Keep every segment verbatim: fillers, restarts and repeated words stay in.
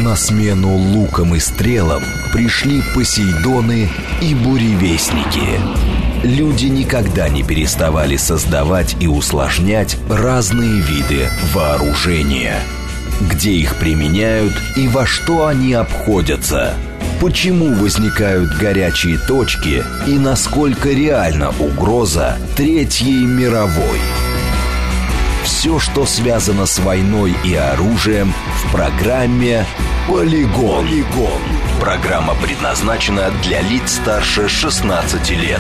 На смену лукам и стрелам пришли Посейдоны и буревестники. Люди никогда не переставали создавать и усложнять разные виды вооружения. Где их применяют и во что они обходятся? Почему возникают горячие точки и насколько реальна угроза Третьей мировой? Все, что связано с войной и оружием, в программе «Полигон». «Полигон». Программа предназначена для лиц старше шестнадцати лет.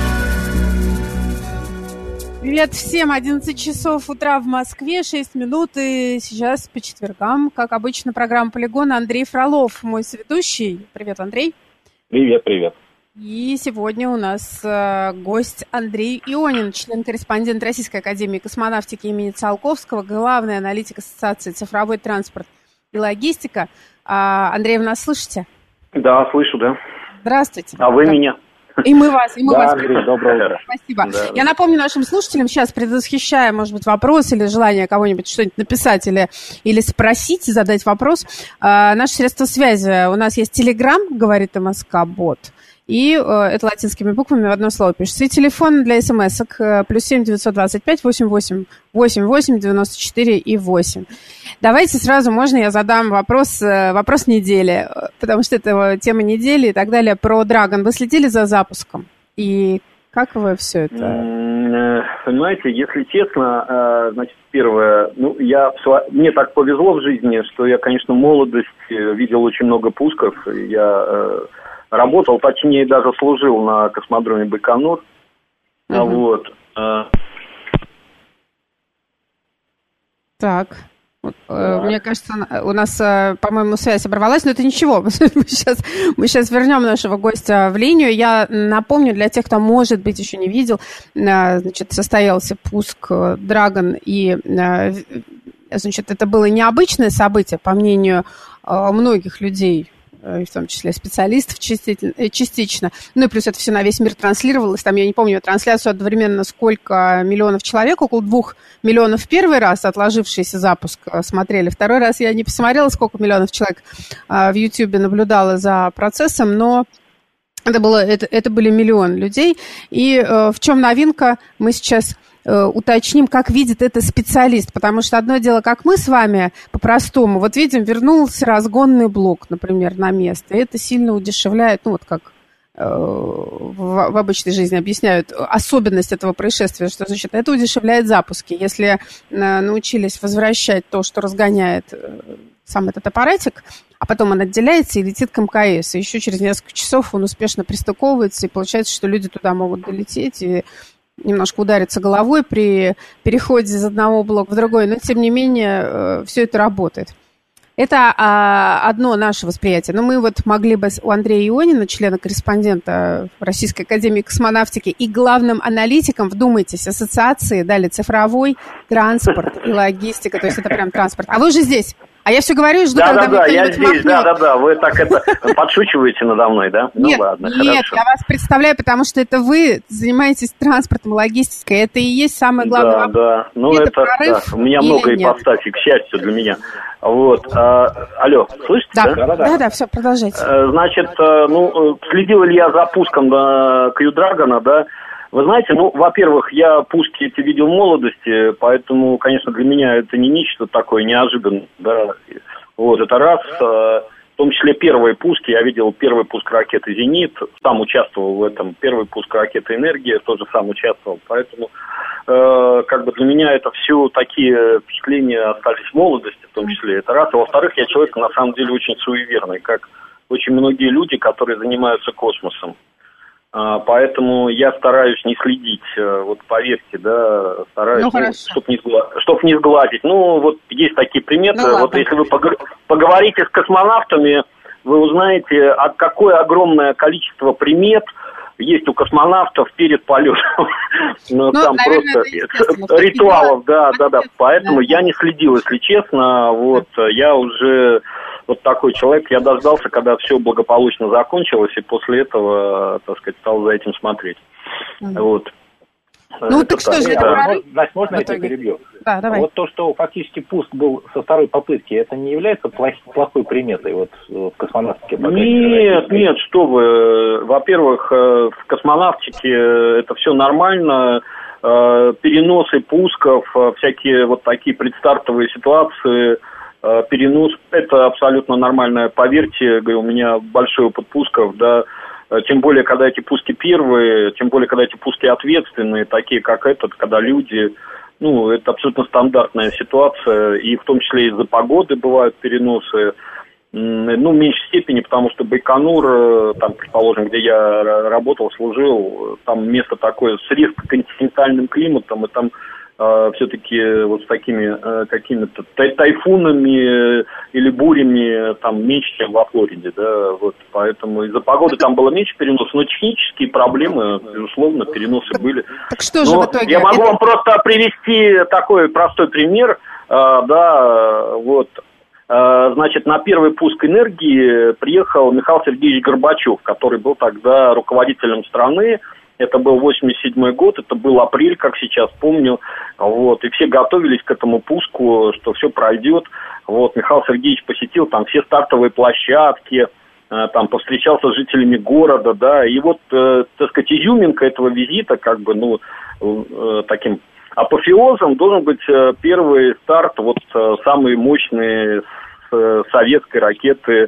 Привет всем, одиннадцать часов утра в Москве, шесть минут, и сейчас по четвергам, как обычно, программа «Полигон». Андрей Фролов, мой соведущий. Привет, Андрей. Привет, привет. И сегодня у нас э, гость Андрей Ионин, член-корреспондент Российской академии космонавтики имени Циолковского, главный аналитик Ассоциации «Цифровой транспорт и логистика». А, Андрей, вы нас слышите? Да, слышу, да. Здравствуйте. А вы да. меня? И мы вас, и мы да, вас. Андрей, доброе утро. Спасибо. Да, Я да. напомню нашим слушателям, сейчас предвосхищая, может быть, вопрос или желание кого-нибудь что-нибудь написать или, или спросить, задать вопрос, э, наши средства связи. У нас есть Телеграм, говорит МСК-бот, и э, это латинскими буквами в одно слово пишется. И телефон для смс-ок э, плюс семь девятьсот двадцать пять восемьдесят восемь восемьдесят восемь девяносто четыре и восемь. Давайте сразу, можно я задам вопрос, э, вопрос недели, потому что это тема недели и так далее, про Dragon. Вы следили за запуском? И как вы все это... Понимаете, если честно, значит, первое, ну, я, мне так повезло в жизни, что я, конечно, в молодости видел очень много пусков. Я работал, точнее, даже служил на космодроме Байконур. Uh-huh. Вот. Так. Да. Мне кажется, у нас, по-моему, связь оборвалась, но это ничего. Мы сейчас, мы сейчас вернем нашего гостя в линию. Я напомню для тех, кто, может быть, еще не видел, значит, состоялся пуск Dragon, и, значит, это было необычное событие, по мнению многих людей, в том числе специалистов частично. Ну и плюс это все на весь мир транслировалось. Там, я не помню, трансляцию одновременно сколько миллионов человек, около двух миллионов первый раз отложившийся запуск смотрели. Второй раз я не посмотрела, сколько миллионов человек в Ютьюбе наблюдало за процессом, но это, было, это, это были миллионы людей. И э, в чем новинка, мы сейчас э, уточним, как видит это специалист. Потому что одно дело, как мы с вами по-простому, вот видим, вернулся разгонный блок, например, на место. И это сильно удешевляет, ну вот как э, в, в обычной жизни объясняют особенность этого происшествия, что значит, это удешевляет запуски. Если э, научились возвращать то, что разгоняет э, сам этот аппаратик, а потом он отделяется и летит к эм ка эс. И еще через несколько часов он успешно пристыковывается, и получается, что люди туда могут долететь и немножко удариться головой при переходе из одного блока в другой. Но, тем не менее, все это работает. Это а, одно наше восприятие. Но мы вот могли бы у Андрея Ионина, члена-корреспондента Российской академии космонавтики и главным аналитиком, вдумайтесь, ассоциации, дали цифровой транспорт и логистика. То есть это прям транспорт. А вы уже здесь. А я все говорю и жду, да, когда да, мне да, кто-нибудь я здесь, махнет. да, да, да, вы так это подшучиваете надо мной, да? Нет, ну, ладно, нет, хорошо. Я вас представляю, потому что это вы занимаетесь транспортом и логистикой. Это и есть самый главный да, вопрос. Да, ну это, это да, у меня много ипостасей, к счастью для меня. Вот, а, алло, слышите? Да, да, да, да, да, все, продолжайте. Значит, ну, следил ли я за пуском на Crew Dragon, да? Вы знаете, ну, во-первых, я пуски эти видел в молодости, поэтому, конечно, для меня это не нечто такое неожиданное, да. Вот, это раз, в том числе первые пуски, я видел первый пуск ракеты «Зенит», сам участвовал в этом, первый пуск ракеты «Энергия», тоже сам участвовал, поэтому, э, как бы для меня это все такие впечатления остались в молодости, в том числе, это раз, а во-вторых, я человек, на самом деле, очень суеверный, как очень многие люди, которые занимаются космосом. Поэтому я стараюсь не следить, вот поверьте, да, стараюсь, ну, ну, чтобы не, чтоб не сглазить. Ну, вот есть такие приметы, ну, вот если вы поговорите с космонавтами, вы узнаете, а какое огромное количество примет есть у космонавтов перед полетом. Ну, там просто ритуалов, да, да, да. Поэтому я не следил, если честно, вот, я уже... Вот такой человек, я дождался, когда все благополучно закончилось, и после этого, так сказать, стал за этим смотреть. Mm-hmm. Вот. Ну, это так что же, это прорыв? Значит, можно я тебя перебью? Да, давай. Вот то, что фактически пуск был со второй попытки, это не является плох- плохой приметой вот, в космонавтике? Нет, нет, что вы. Во-первых, в космонавтике это все нормально. Переносы пусков, всякие вот такие предстартовые ситуации, перенос, это абсолютно нормально. Поверьте, говорю, у меня большой опыт пусков, да. Тем более, когда эти пуски первые, тем более, когда эти пуски ответственные, такие как этот, когда люди, ну, это абсолютно стандартная ситуация, и в том числе из-за погоды бывают переносы, ну, в меньшей степени, потому что Байконур, там, предположим, где я работал, служил, там место такое с резко континентальным климатом, и там Uh, все-таки вот с такими uh, какими-то тай- тайфунами или бурями там меньше, чем во Флориде, да, вот, поэтому из-за погоды там было меньше переносов, но технические проблемы, безусловно, переносы были. Так что же но в итоге? Я могу Это... вам просто привести такой простой пример, uh, да, вот, uh, значит, на первый пуск энергии приехал Михаил Сергеевич Горбачев, который был тогда руководителем страны. Это был восемьдесят седьмой год, это был апрель, как сейчас помню, вот, и все готовились к этому пуску, что все пройдет, вот, Михаил Сергеевич посетил там все стартовые площадки, э, там повстречался с жителями города, да, и вот, э, так сказать, изюминка этого визита, как бы, ну, э, таким апофеозом должен быть э, первый старт, вот, э, самый мощный с э, советской ракеты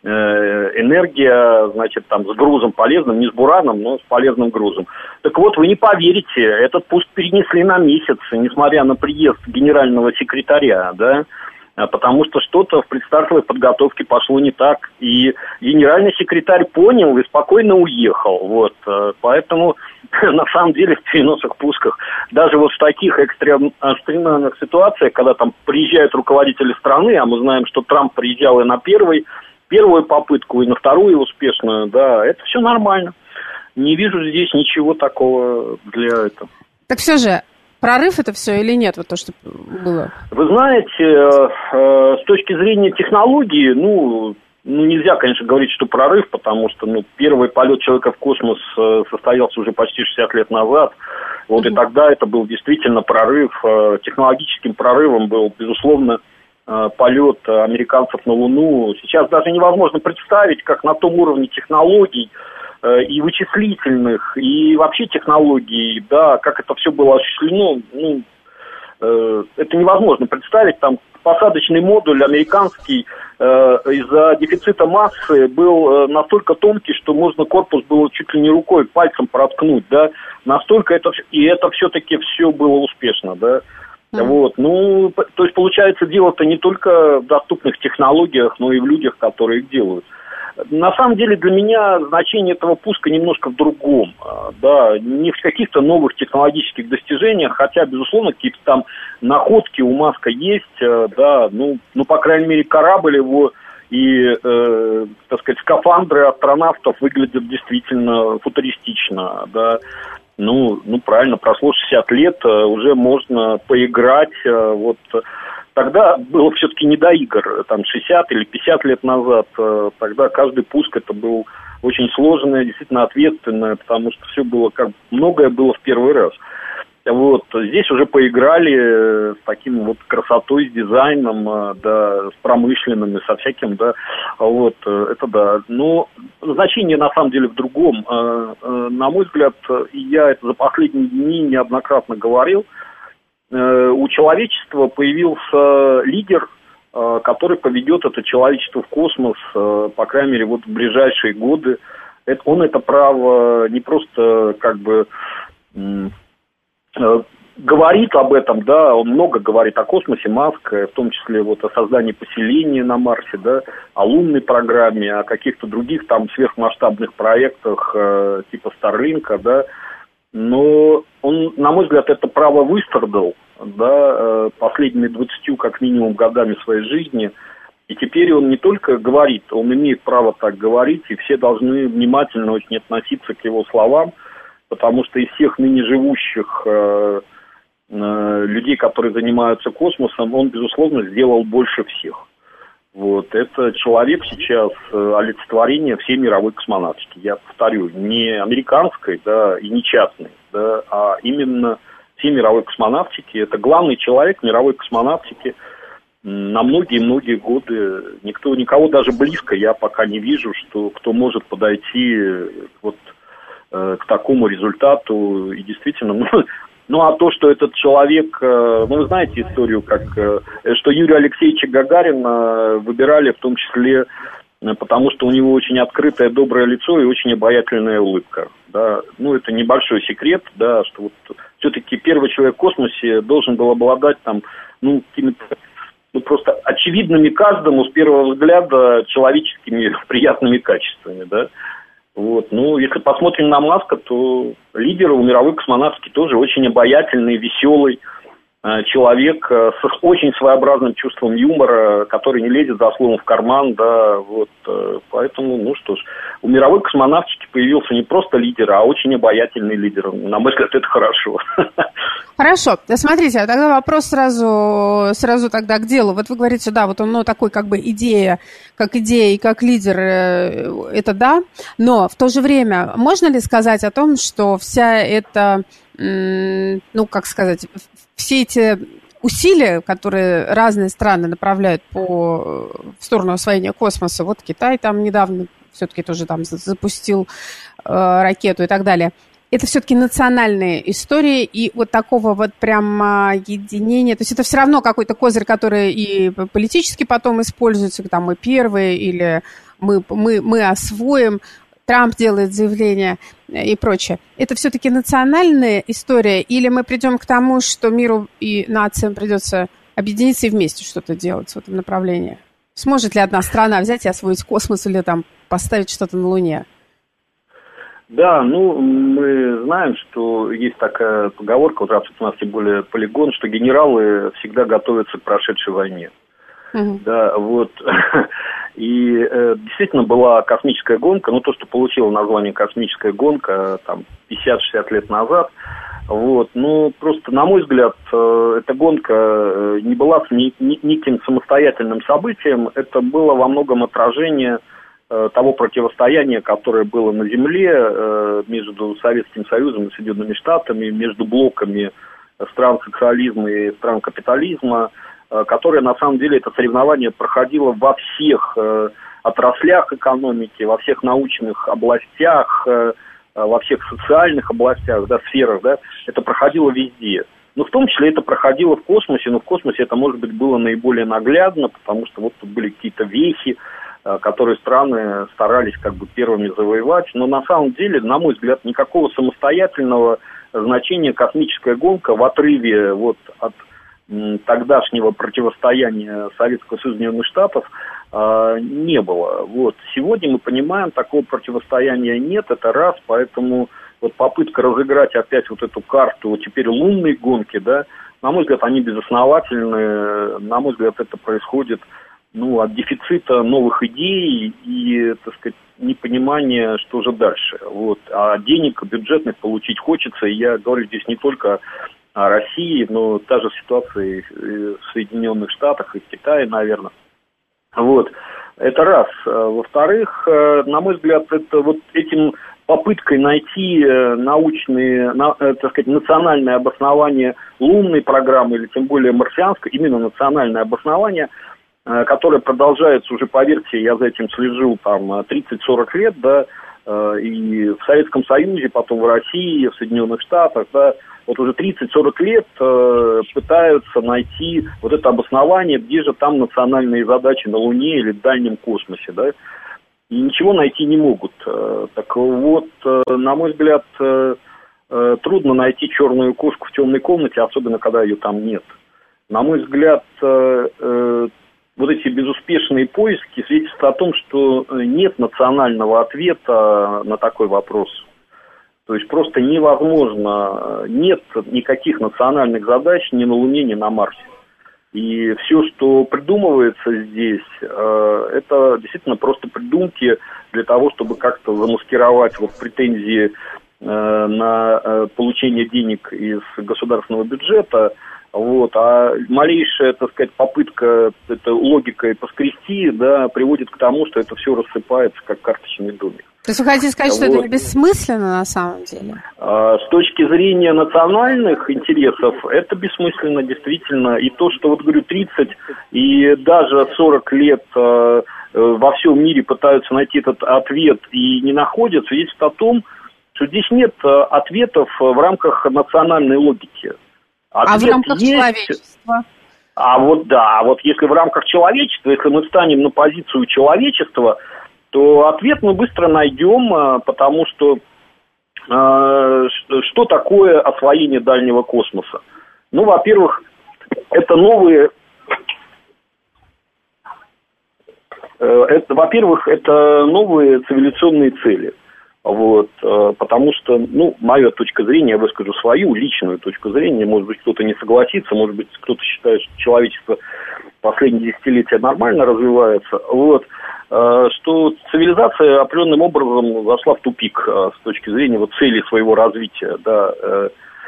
энергия, значит, там, с грузом полезным, не с бураном, но с полезным грузом. Так вот, вы не поверите, этот пуск перенесли на месяц, несмотря на приезд генерального секретаря, да, потому что что-то в предстартовой подготовке пошло не так, и генеральный секретарь понял и спокойно уехал, вот, поэтому, на самом деле, в переносах, пусках, даже вот в таких экстремальных ситуациях, когда там приезжают руководители страны, а мы знаем, что Трамп приезжал и на первый первую попытку и на вторую успешную, да, это все нормально. Не вижу здесь ничего такого для этого. Так все же, прорыв это все или нет, вот то, что было? Вы знаете, э, э, с точки зрения технологии, ну, ну, нельзя, конечно, говорить, что прорыв, потому что, ну, первый полет человека в космос э, состоялся уже почти шестьдесят лет назад, вот, mm-hmm. и тогда это был действительно прорыв. Э, технологическим прорывом был, безусловно, полет американцев на Луну. Сейчас даже невозможно представить, как на том уровне технологий э, и вычислительных, и вообще технологий, да, как это все было осуществлено, ну, э, это невозможно представить. Там посадочный модуль американский э, из-за дефицита массы был э, настолько тонкий, что можно корпус было чуть ли не рукой, пальцем проткнуть, да, настолько это, и это все-таки все было успешно, да. Mm-hmm. Вот, ну, то есть, получается, дело-то не только в доступных технологиях, но и в людях, которые их делают. На самом деле, для меня значение этого пуска немножко в другом, да, не в каких-то новых технологических достижениях, хотя, безусловно, какие-то там находки у Маска есть, да, ну, ну, по крайней мере, корабль его и, э, так сказать, скафандры астронавтов выглядят действительно футуристично, да. Ну, ну, правильно, прошло шестьдесят лет, уже можно поиграть. Вот тогда было все-таки не до игр, там шестьдесят или пятьдесят лет назад. Тогда каждый пуск это был очень сложное, действительно ответственное, потому что все было как многое было в первый раз. Вот здесь уже поиграли с таким вот красотой, с дизайном, да, с промышленным и со всяким, да, вот, это да. Но значение на самом деле в другом. На мой взгляд, и я это за последние дни неоднократно говорил, у человечества появился лидер, который поведет это человечество в космос, по крайней мере, вот в ближайшие годы. Он это право не просто как бы говорит об этом, да, он много говорит о космосе, Маск, в том числе вот о создании поселения на Марсе, да, о лунной программе, о каких-то других там сверхмасштабных проектах э, типа Старлинка, да, но он, на мой взгляд, это право выстрадал, да, э, последними двадцатью как минимум годами своей жизни, и теперь он не только говорит, он имеет право так говорить, и все должны внимательно очень относиться к его словам, потому что из всех ныне живущих э, э, людей, которые занимаются космосом, он, безусловно, сделал больше всех. Вот. Это человек сейчас э, олицетворение всей мировой космонавтики. Я повторю, не американской, да, и не частной, да, а именно всей мировой космонавтики. Это главный человек мировой космонавтики на многие-многие годы. Никто, никого даже близко я пока не вижу, что кто может подойти вот э, к такому результату. И действительно, ну, ну а то, что этот человек, э, ну вы знаете историю, как э, что Юрия Алексеевича Гагарина выбирали в том числе э, потому, что у него очень открытое, доброе лицо и очень обаятельная улыбка. Да. Ну это небольшой секрет, да, что вот все-таки первый человек в космосе должен был обладать там, ну, какими-то ну, просто очевидными каждому с первого взгляда человеческими приятными качествами, да. Вот. Ну, если посмотрим на Маска, то лидер у мировой космонавтики тоже очень обаятельный, веселый э, человек э, с очень своеобразным чувством юмора, который не лезет за словом в карман, да, вот. Э, поэтому, ну что ж, у мировой космонавтики появился не просто лидер, а очень обаятельный лидер. На мой взгляд, это хорошо. Хорошо. Смотрите, а тогда вопрос сразу, сразу тогда к делу. Вот вы говорите, да, вот он, ну, такой как бы идея, как идея и как лидер, это да, но в то же время можно ли сказать о том, что вся эта, ну, как сказать, все эти усилия, которые разные страны направляют по, в сторону освоения космоса, вот Китай там недавно все-таки тоже там запустил э, ракету и так далее, это все-таки национальные истории, и вот такого вот прямо единения, то есть это все равно какой-то козырь, который и политически потом используется, там мы первые, или мы, мы, мы освоим, Трамп делает заявление и прочее. Это все-таки национальная история, или мы придем к тому, что миру и нациям придется объединиться и вместе что-то делать в этом направлении? Сможет ли одна страна взять и освоить космос или там поставить что-то на Луне? Да, ну, мы знаем, что есть такая поговорка, вот у нас тем более полигон, что генералы всегда готовятся к прошедшей войне. Uh-huh. Да, вот. И э, действительно была космическая гонка, ну, то, что получило название космическая гонка, там, пятьдесят-шестьдесят лет назад. Вот, ну, просто, на мой взгляд, э, эта гонка э, не была ни, ни, неким самостоятельным событием, это было во многом отражение того противостояния, которое было на Земле э, между Советским Союзом и Соединенными Штатами, между блоками стран социализма и стран капитализма, э, которое, на самом деле, это соревнование проходило во всех э, отраслях экономики, во всех научных областях, э, во всех социальных областях, да, сферах, да, это проходило везде. Ну, в том числе это проходило в космосе, но в космосе это, может быть, было наиболее наглядно, потому что вот тут были какие-то вехи, которые страны старались как бы первыми завоевать. Но на самом деле, на мой взгляд, никакого самостоятельного значения космическая гонка в отрыве вот от м, тогдашнего противостояния Советского Союза и Соединенных Штатов э, не было. Вот. Сегодня мы понимаем, такого противостояния нет, это раз, поэтому вот попытка разыграть опять вот эту карту теперь лунной гонки, да, на мой взгляд, они безосновательны, на мой взгляд, это происходит ну, от дефицита новых идей и, так сказать, непонимания, что же дальше. Вот. А денег бюджетных получить хочется, и я говорю здесь не только о России, но та же ситуация в Соединенных Штатах и в Китае, наверное. Вот. Это раз. Во-вторых, на мой взгляд, это вот этим попыткой найти научные, так сказать, национальное обоснование лунной программы, или тем более марсианской, именно национальное обоснование, которая продолжается уже, поверьте, я за этим слежу, там, тридцать-сорок лет, да, и в Советском Союзе, потом в России, в Соединенных Штатах, да, вот уже тридцать-сорок лет пытаются найти вот это обоснование, где же там национальные задачи на Луне или в дальнем космосе, да, и ничего найти не могут. Так вот, на мой взгляд, трудно найти черную кошку в темной комнате, особенно когда ее там нет. На мой взгляд, вот эти безуспешные поиски свидетельствуют о том, что нет национального ответа на такой вопрос. То есть просто невозможно, нет никаких национальных задач ни на Луне, ни на Марсе. И все, что придумывается здесь, это действительно просто придумки для того, чтобы как-то замаскировать вот претензии на получение денег из государственного бюджета, Вот, а малейшая, так сказать, попытка это логикой поскрести, да, приводит к тому, что это все рассыпается, как карточный домик. То есть вы хотите сказать, вот. Что это бессмысленно на самом деле? А, с точки зрения национальных интересов, это бессмысленно, действительно. И то, что, вот говорю, тридцать и даже сорок лет а, во всем мире пытаются найти этот ответ и не находят, свидетельствует о том, что здесь нет а, ответов в рамках национальной логики. Ответ а в рамках есть... человечества? А вот да, вот если в рамках человечества, если мы встанем на позицию человечества, то ответ мы быстро найдем, потому что э, что такое освоение дальнего космоса? Ну, во-первых, это новые... Э, это, во-первых, это новые цивилизационные цели. Вот, потому что, ну, моя точка зрения, я выскажу свою личную точку зрения, может быть, кто-то не согласится, может быть, кто-то считает, что человечество последние десятилетия нормально развивается, вот, что цивилизация определенным образом зашла в тупик с точки зрения вот цели своего развития, да,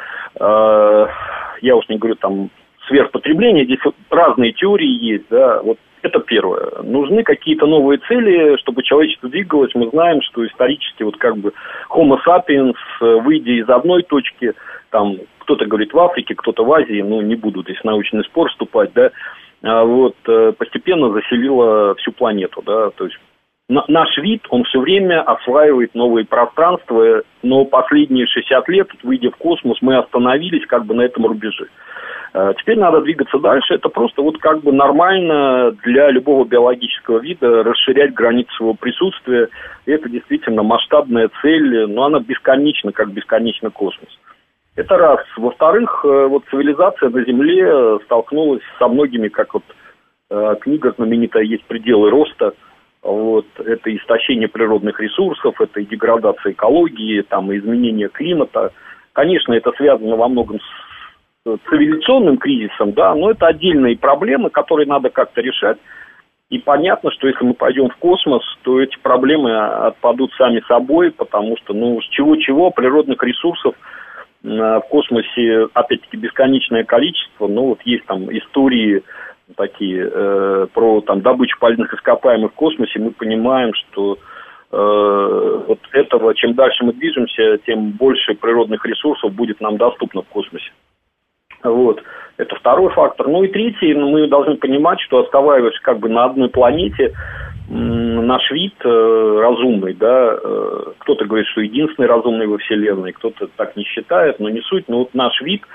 я уж не говорю там сверхпотребление, здесь вот разные теории есть, да, вот. Это первое. Нужны какие-то новые цели, чтобы человечество двигалось. Мы знаем, что исторически вот как бы Homo sapiens, выйдя из одной точки, там кто-то говорит в Африке, кто-то в Азии, ну не буду здесь в научный спор вступать, да, вот постепенно заселила всю планету, да, то есть наш вид, он все время осваивает новые пространства, но последние шестьдесят лет, выйдя в космос, мы остановились как бы на этом рубеже. Теперь надо двигаться дальше. Это просто вот как бы нормально для любого биологического вида расширять границы своего присутствия. И это действительно масштабная цель, но она бесконечна, как бесконечный космос. Это раз. Во-вторых, вот цивилизация на Земле столкнулась со многими, как вот книга знаменитая «Есть пределы роста». Вот, это истощение природных ресурсов, это и деградация экологии, там, и изменение климата. Конечно, это связано во многом с цивилизационным кризисом, да, но это отдельные проблемы, которые надо как-то решать. И понятно, что если мы пойдем в космос, то эти проблемы отпадут сами собой, потому что, ну, с чего-чего, природных ресурсов в космосе, опять-таки, бесконечное количество. Ну, вот есть там истории такие э, про там добычу полезных ископаемых в космосе, мы понимаем, что э, вот этого, чем дальше мы движемся, тем больше природных ресурсов будет нам доступно в космосе. Вот. Это второй фактор. Ну и третий, ну, мы должны понимать, что оставаясь как бы на одной планете, м- наш вид э, разумный, да, э, кто-то говорит, что единственный разумный во Вселенной, кто-то так не считает, но не суть, но вот наш вид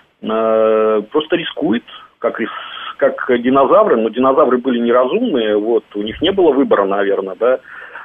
э, просто рискует, как, как динозавры, но динозавры были неразумные, вот, у них не было выбора, наверное, да.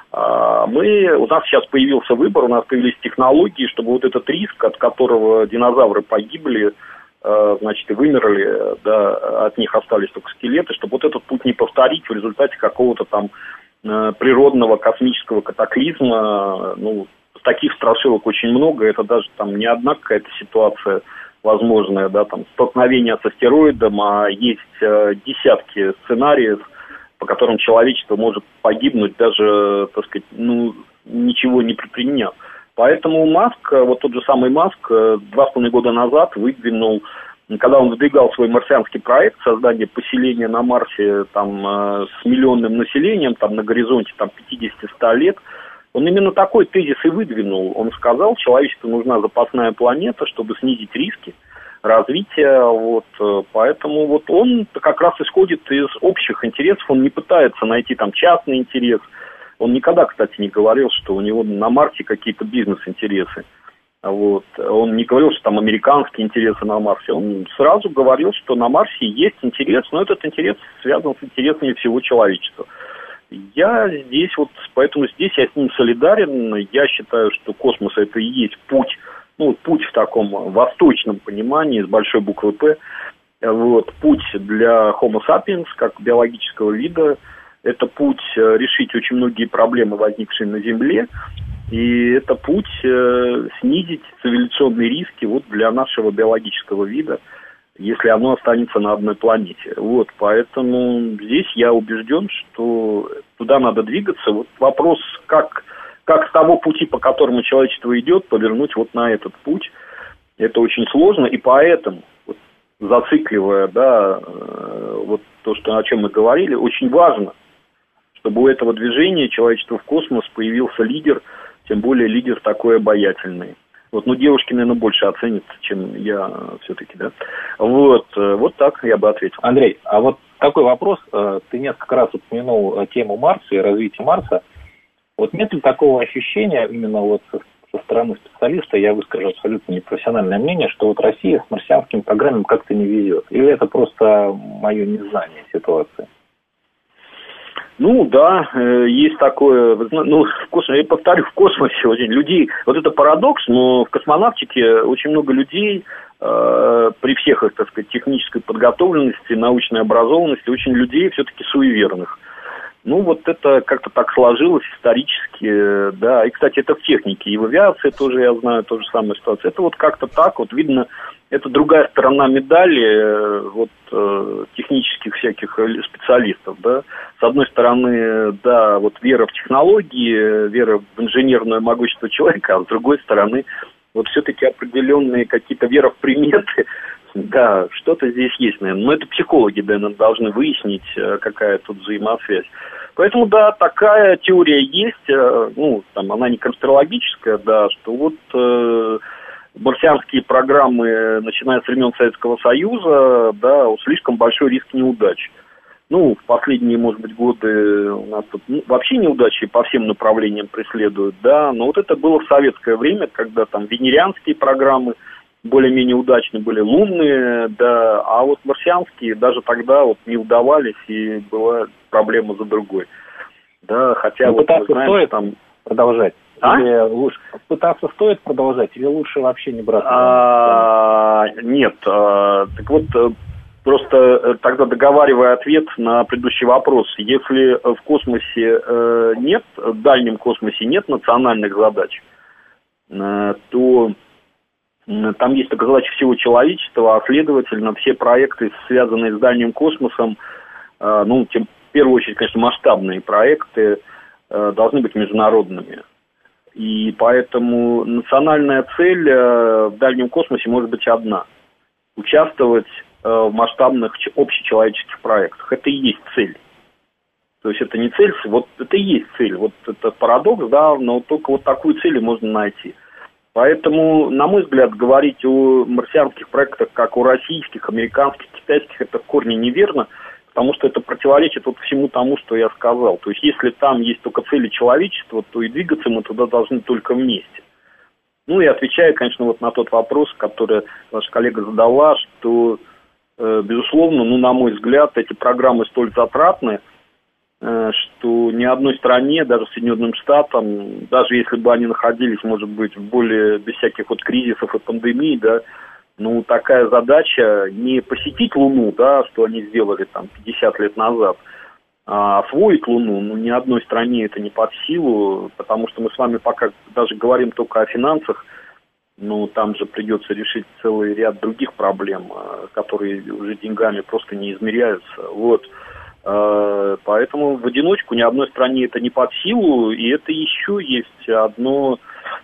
А мы, у нас сейчас появился выбор, у нас появились технологии, чтобы вот этот риск, от которого динозавры погибли, значит, и вымерли, да, от них остались только скелеты, чтобы вот этот путь не повторить в результате какого-то там природного космического катаклизма. Ну, таких страшилок очень много, это даже там не одна какая-то ситуация возможная, да, там столкновение с астероидом, а есть десятки сценариев, по которым человечество может погибнуть, даже, так сказать, ну, ничего не предприняв. Поэтому Маск, вот тот же самый Маск, два с половиной года назад выдвинул, когда он выдвигал свой марсианский проект создания поселения на Марсе там, с миллионным населением, там, на горизонте там, пятьдесят-сто лет, он именно такой тезис и выдвинул. Он сказал, человечеству нужна запасная планета, чтобы снизить риски развития. Вот, поэтому вот он как раз исходит из общих интересов, он не пытается найти там частный интерес. Он никогда, кстати, не говорил, что у него на Марсе какие-то бизнес-интересы. Вот. Он не говорил, что там американские интересы на Марсе. Он сразу говорил, что на Марсе есть интерес, но этот интерес связан с интересами всего человечества. Я здесь вот, поэтому здесь я с ним солидарен. Я считаю, что космос это и есть путь, ну, путь в таком восточном понимании, с большой буквы «П». Вот. Путь для Homo sapiens, как биологического вида. Это путь решить очень многие проблемы, возникшие на Земле, и это путь э, снизить цивилизационные риски вот для нашего биологического вида, если оно останется на одной планете. Вот, поэтому здесь я убежден, что туда надо двигаться. Вот вопрос, как, как с того пути, по которому человечество идет, повернуть вот на этот путь, это очень сложно, и поэтому... зацикливая, да, вот то, что, о чем мы говорили, очень важно, чтобы у этого движения «Человечество в космос» появился лидер, тем более лидер такой обаятельный. Вот, ну, девушки, наверное, больше оценят, чем я все-таки, да. Вот, вот так я бы ответил. Андрей, а вот такой вопрос. Ты несколько раз упомянул тему Марса и развитие Марса. Вот нет ли такого ощущения, именно вот со, со стороны специалиста, я выскажу абсолютно непрофессиональное мнение, что вот Россия с марсианскими программами как-то не везет? Или это просто мое незнание ситуации? Ну, да, есть такое, ну, в космосе, я повторю, в космосе очень людей, вот это парадокс, но в космонавтике очень много людей, э, при всех их, так сказать, технической подготовленности, научной образованности, очень людей все-таки суеверных. Ну, вот это как-то так сложилось исторически, да, и, кстати, это в технике, и в авиации тоже, я знаю, та же самая ситуация. Это вот как-то так, вот видно, это другая сторона медали, вот, э, технических всяких специалистов, да. С одной стороны, да, вот вера в технологии, вера в инженерное могущество человека, а с другой стороны, вот все-таки определенные какие-то вера в приметы, да, что-то здесь есть, наверное. Но это психологи, наверное, должны выяснить, какая тут взаимосвязь. Поэтому, да, такая теория есть, ну, там, она не конспирологическая, да, что вот э, марсианские программы, начиная с времен Советского Союза, да, слишком большой риск неудач. Ну, в последние, может быть, годы у нас тут ну, вообще неудачи по всем направлениям преследуют, да, но вот это было в советское время, когда там венерианские программы более-менее удачные были, лунные, да, а вот марсианские даже тогда вот не удавались, и была проблема за другой. Да, хотя но вот, пытаться знаем, стоит там... продолжать? А? Или лучше... Пытаться стоит продолжать, или лучше вообще не браться? А, нет, а, так вот, просто тогда договаривая ответ на предыдущий вопрос, если в космосе э, нет, в дальнем космосе нет национальных задач, э, то там есть только задача всего человечества, а следовательно все проекты, связанные с дальним космосом, э, ну, тем, в первую очередь, конечно, масштабные проекты, э, должны быть международными. И поэтому национальная цель э, в дальнем космосе может быть одна – участвовать э, в масштабных общечеловеческих проектах. Это и есть цель. То есть это не цель, вот это и есть цель. Вот это парадокс, да, но только вот такую цель можно найти. Поэтому, на мой взгляд, говорить о марсианских проектах, как о российских, американских, китайских, это в корне неверно, потому что это противоречит вот всему тому, что я сказал. То есть, если там есть только цели человечества, то и двигаться мы туда должны только вместе. Ну и отвечая, конечно, вот на тот вопрос, который ваша коллега задала, что, э, безусловно, ну, на мой взгляд, эти программы столь затратны, что ни одной стране, даже Соединенным Штатам, даже если бы они находились, может быть, в более, без всяких вот кризисов и пандемий, да, ну, такая задача не посетить Луну, да, что они сделали там пятьдесят лет назад, а освоить Луну, ну, ни одной стране это не под силу, потому что мы с вами пока даже говорим только о финансах, ну, там же придется решить целый ряд других проблем, которые уже деньгами просто не измеряются, вот. Поэтому в одиночку ни одной стране это не под силу, и это еще есть одно,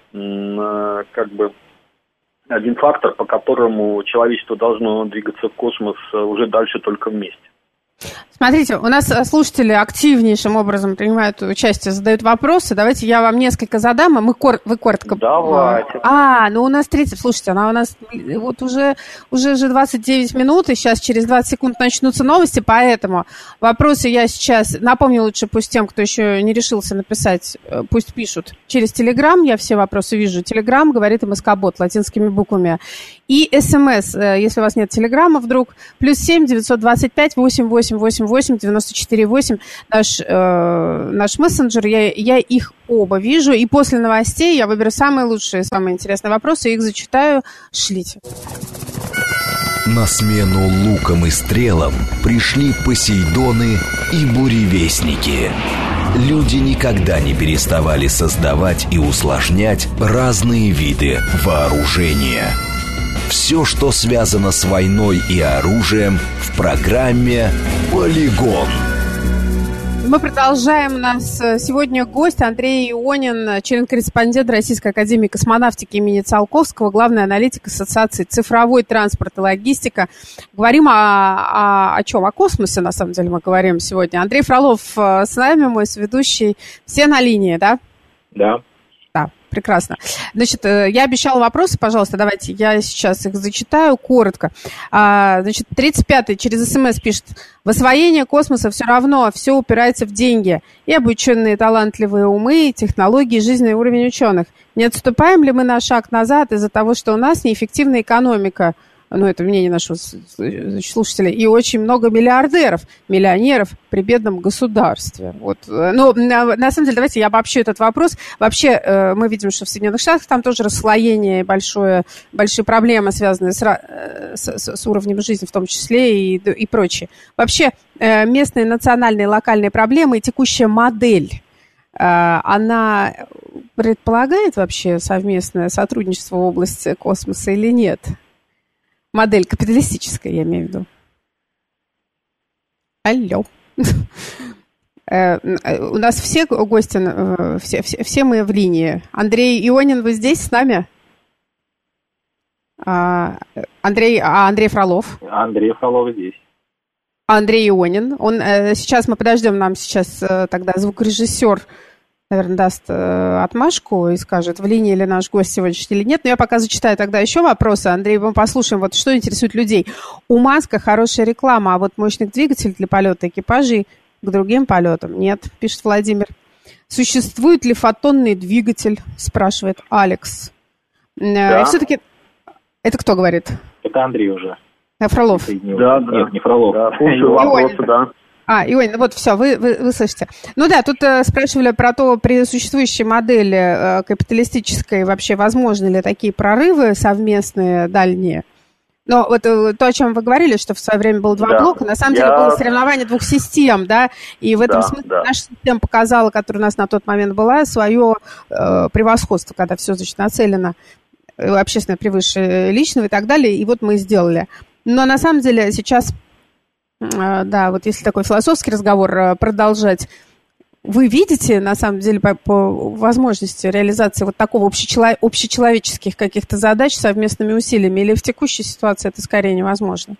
как бы, один фактор, по которому человечество должно двигаться в космос уже дальше только вместе. Смотрите, у нас слушатели активнейшим образом принимают участие, задают вопросы. Давайте я вам несколько задам, а мы кор- вы коротко... Давайте. А, ну у нас тридцать... Слушайте, она у нас вот уже, уже же двадцать девять минут, и сейчас через двадцать секунд начнутся новости, поэтому вопросы я сейчас... Напомню лучше пусть тем, кто еще не решился написать, пусть пишут через Телеграм, я все вопросы вижу. Телеграм, говорит МСК-бот, латинскими буквами. И СМС, если у вас нет Телеграма вдруг, плюс семь девятьсот двадцать пять восемь восемь восемь восемь девяносто четыре восемь, наш, э, наш мессенджер, я, я их оба вижу, и после новостей я выберу самые лучшие, самые интересные вопросы, их зачитаю, шлите. На смену лукам и стрелам пришли Посейдоны и буревестники. Люди никогда не переставали создавать и усложнять разные виды вооружения. Все, что связано с войной и оружием, в программе «Полигон». Мы продолжаем. У нас сегодня гость Андрей Ионин, член-корреспондент Российской академии космонавтики имени Циолковского, главный аналитик Ассоциации «Цифровой транспорт и логистика». Говорим о, о, о чем? О космосе, на самом деле, мы говорим сегодня. Андрей Фролов с нами, мой соведущий. Все на линии, да? Да. Да, прекрасно. Значит, я обещала вопросы, пожалуйста, давайте я сейчас их зачитаю коротко. Значит, тридцать пятый через СМС пишет: в освоение космоса все равно все упирается в деньги. И обученные талантливые умы, и технологии, и жизненный уровень ученых. Не отступаем ли мы на шаг назад из-за того, что у нас неэффективная экономика? Ну, это мнение нашего слушателя, и очень много миллиардеров, миллионеров при бедном государстве. Вот. Ну, на, на самом деле, давайте я обобщу этот вопрос. Вообще, мы видим, что в Соединенных Штатах там тоже расслоение, большое, большие проблемы, связанные с, с, с уровнем жизни, в том числе, и, и прочее. Вообще, местные, национальные, локальные проблемы и текущая модель, она предполагает вообще совместное сотрудничество в области космоса или нет? Модель капиталистическая, я имею в виду. Алло. У нас все гости, все, все, все мы в линии. Андрей Ионин, вы здесь с нами? Андрей, а Андрей Фролов? Андрей Фролов здесь. Андрей Ионин. Он, сейчас мы подождем, нам сейчас тогда звукорежиссер, наверное, даст э, отмашку и скажет, в линии ли наш гость сегодняшний или нет. Но я пока зачитаю тогда еще вопросы. Андрей, мы послушаем, вот что интересует людей. У Маска хорошая реклама, а вот мощных двигателей для полета экипажей к другим полетам нет, пишет Владимир. Существует ли фотонный двигатель, спрашивает Алекс. Да. И все-таки... Это кто говорит? Это Андрей уже. Фролов. Да, да. Нет, не Фролов. Да, слушаю вопросы, да. А, Ионин, вот все, вы, вы, вы слышите. Ну да, тут э, спрашивали про то, при существующей модели э, капиталистической вообще возможны ли такие прорывы совместные, дальние. Но вот э, то, о чем вы говорили, что в свое время было два да. блока, на самом Я... деле было соревнование двух систем, да, и в этом да, смысле да. наша система показала, которая у нас на тот момент была, свое э, превосходство, когда все, значит, нацелено э, общественное превыше личного и так далее, и вот мы сделали. Но на самом деле сейчас... Да, вот если такой философский разговор продолжать, вы видите, на самом деле, по, по возможности реализации вот такого общечело... общечеловеческих каких-то задач совместными усилиями, или в текущей ситуации это скорее невозможно?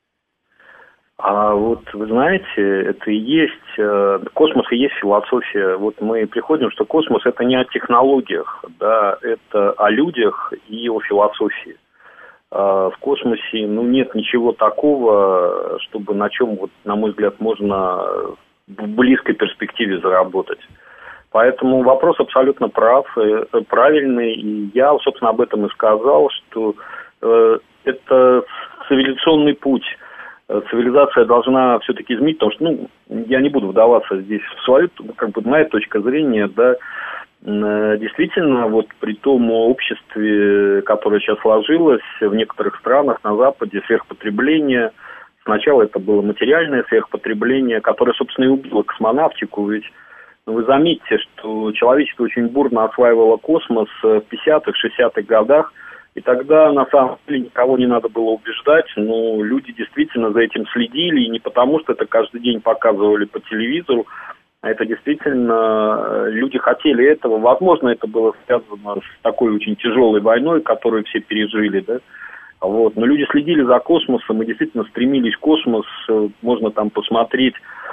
А вот, вы знаете, это и есть, космос и есть философия. Вот мы приходим, что космос – это не о технологиях, да, это о людях и о философии. В космосе, ну, нет ничего такого, чтобы на чем, вот, на мой взгляд, можно в близкой перспективе заработать. Поэтому вопрос абсолютно прав, правильный, и я, собственно, об этом и сказал, что э, это цивилизационный путь. Цивилизация должна все-таки изменить, потому что, ну, я не буду вдаваться здесь в свою, как бы, моя точка зрения, да. Действительно, вот при том обществе, которое сейчас сложилось в некоторых странах на Западе, сверхпотребление, сначала это было материальное сверхпотребление, которое, собственно, и убило космонавтику, ведь ну, вы заметите, что человечество очень бурно осваивало космос в пятидесятых, шестидесятых годах, и тогда, на самом деле, никого не надо было убеждать, но люди действительно за этим следили, и не потому, что это каждый день показывали по телевизору, это действительно, люди хотели этого. Возможно, это было связано с такой очень тяжелой войной, которую все пережили, да. Вот. Но люди следили за космосом и действительно стремились в космос. Можно там посмотреть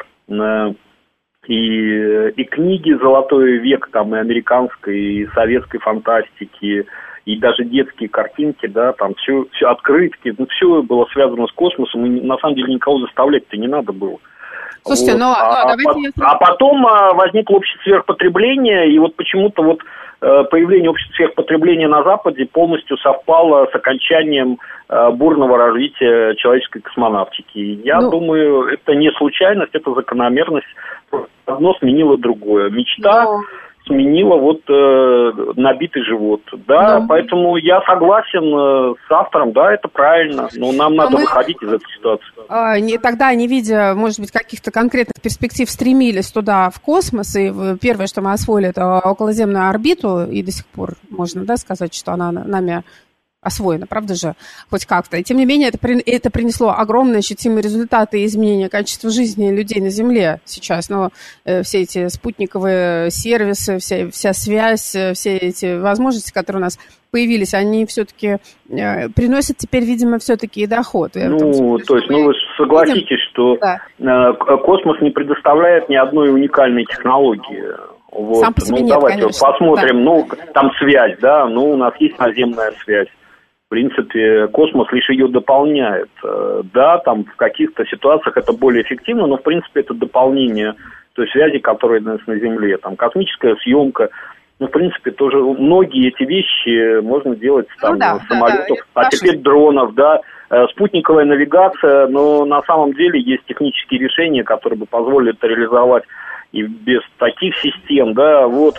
и, и книги «Золотой век», там, и американской, и советской фантастики, и даже детские картинки, да, там все, все открытки, ну, все было связано с космосом, и на самом деле никого заставлять-то не надо было. Слушайте, вот. но, а, но давайте... А, а потом а, возникло общество сверхпотребления, и вот почему-то вот а, появление общества сверхпотребления на Западе полностью совпало с окончанием а, бурного развития человеческой космонавтики. Я ну... думаю, это не случайность, это закономерность. Одно сменило другое. Мечта... Но... сменила вот э, набитый живот. Да, ну, поэтому я согласен э, с автором, да, это правильно, но нам но надо мы, выходить из этой ситуации. Э, не, тогда, не видя, может быть, каких-то конкретных перспектив, стремились туда, в космос, и первое, что мы освоили, это околоземную орбиту, и до сих пор можно, да, сказать, что она нами освоено, правда же, хоть как-то. И тем не менее, это, при, это принесло огромные ощутимые результаты и изменения качества жизни людей на Земле сейчас. Но э, все эти спутниковые сервисы, вся, вся связь, э, все эти возможности, которые у нас появились, они все-таки э, приносят теперь, видимо, все-таки и доход. Ну, смысле, то есть, ну, вы согласитесь, видим, что да. э, космос не предоставляет ни одной уникальной технологии. Вот. Сам по себе ну, нет, давайте конечно. посмотрим, да. ну, там связь, да, ну, у нас есть наземная связь. В принципе, космос лишь ее дополняет. Да, там в каких-то ситуациях это более эффективно, но, в принципе, это дополнение той связи, которая у нас на Земле. Там космическая съемка, ну, в принципе, тоже многие эти вещи можно делать там, ну, да, самолетов, да, да. а теперь дронов, да, спутниковая навигация, но на самом деле есть технические решения, которые бы позволили это реализовать и без таких систем, да, вот,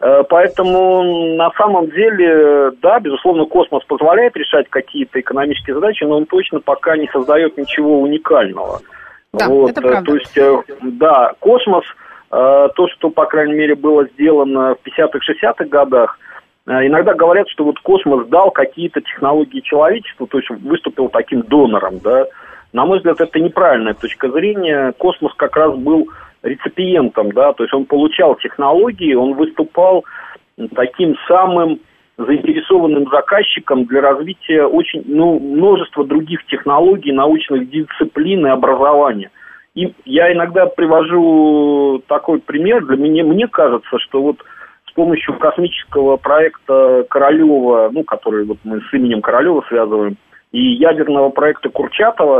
поэтому на самом деле, да, безусловно, космос позволяет решать какие-то экономические задачи, но он точно пока не создает ничего уникального. Да, вот, это правда. То есть, да, космос, то, что, по крайней мере, было сделано в пятидесятых-шестидесятых годах, иногда говорят, что вот космос дал какие-то технологии человечеству, то есть выступил таким донором, да. На мой взгляд, это неправильная точка зрения. Космос как раз был реципиентом, да, то есть он получал технологии, он выступал таким самым заинтересованным заказчиком для развития очень, ну, множества других технологий, научных дисциплин и образования. И я иногда привожу такой пример, для меня, мне кажется, что вот с помощью космического проекта Королева, ну, который вот мы с именем Королева связываем, и ядерного проекта Курчатова,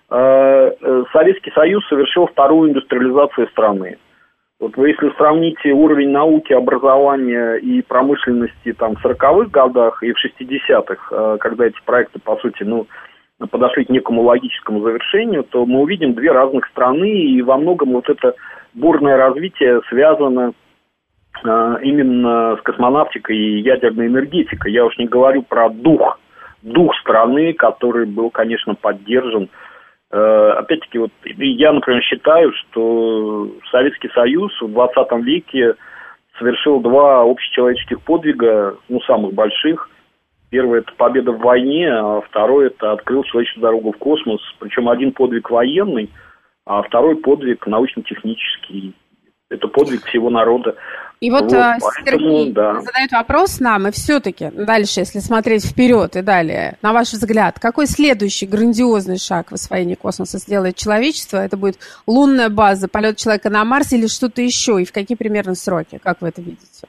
Советский Союз совершил вторую индустриализацию страны. Вот вы если сравните уровень науки, образования и промышленности там, в сороковых годах и в шестидесятых, когда эти проекты, по сути, ну, подошли к некому логическому завершению, то мы увидим две разных страны, и во многом вот это бурное развитие связано именно с космонавтикой и ядерной энергетикой. Я уж не говорю про дух, дух страны, который был, конечно, поддержан. Опять-таки, вот я, например, считаю, что Советский Союз в двадцатом веке совершил два общечеловеческих подвига, ну, самых больших. Первый – это победа в войне, а второй – это открыл человечеству дорогу в космос. Причем один подвиг военный, а второй подвиг научно-технический. Это подвиг всего народа. И вот, вот Сергей да. задает вопрос нам, и все-таки дальше, если смотреть вперед и далее, на ваш взгляд, какой следующий грандиозный шаг в освоении космоса сделает человечество? Это будет лунная база, полет человека на Марс или что-то еще? И в какие примерно сроки? Как вы это видите?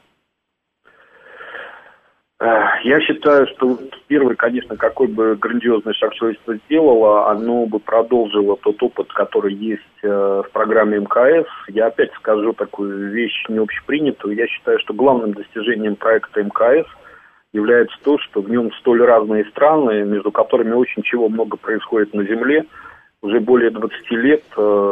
Я считаю, что первый, конечно, какой бы грандиозный шаг человечество сделало, оно бы продолжило тот опыт, который есть в программе эм ка эс. Я опять скажу такую вещь не общепринятую. Я считаю, что главным достижением проекта эм ка эс является то, что в нем столь разные страны, между которыми очень чего много происходит на Земле, уже более двадцати лет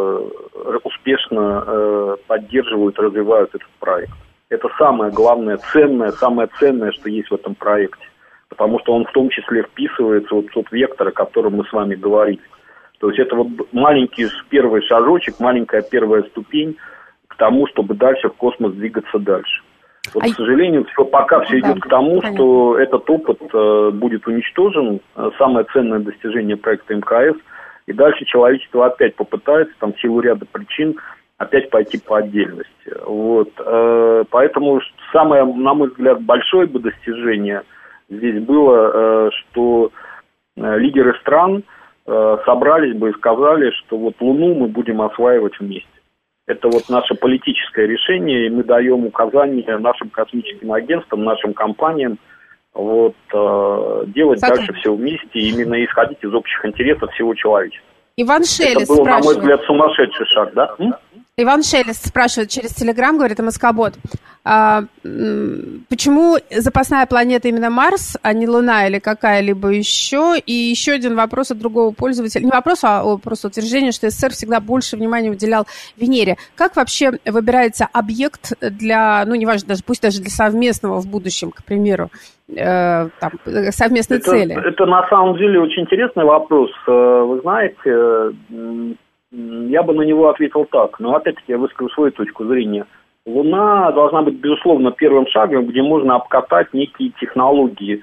успешно поддерживают и развивают этот проект. Это самое главное, ценное, самое ценное, что есть в этом проекте. Потому что он в том числе вписывается вот в тот вектор, о котором мы с вами говорили. То есть это вот маленький первый шажочек, маленькая первая ступень к тому, чтобы дальше в космос двигаться дальше. Вот, а... к сожалению, все, пока все да, идет к тому, понятно. Что этот опыт э, будет уничтожен. Самое ценное достижение проекта эм ка эс. И дальше человечество опять попытается, там, в силу ряда причин, опять пойти по отдельности. Вот. Поэтому самое, на мой взгляд, большое бы достижение здесь было, что лидеры стран собрались бы и сказали, что вот Луну мы будем осваивать вместе. Это вот наше политическое решение, и мы даем указания нашим космическим агентствам, нашим компаниям вот, делать так. Дальше все вместе, именно исходить из общих интересов всего человечества. Иван Шелест Это был, спрашивает. На мой взгляд, сумасшедший шаг, да? М? Иван Шелест спрашивает через Телеграм, говорит, МСК-бот, а, почему запасная планета именно Марс, а не Луна или какая-либо еще? И еще один вопрос от другого пользователя. Не вопрос, а просто утверждение, что СССР всегда больше внимания уделял Венере. Как вообще выбирается объект для, ну, неважно, даже, пусть даже для совместного в будущем, к примеру, э, там, совместной это, цели? Это на самом деле очень интересный вопрос. Вы знаете... Я бы на него ответил так, но опять-таки я выскажу свою точку зрения. Луна должна быть, безусловно, первым шагом, где можно обкатать некие технологии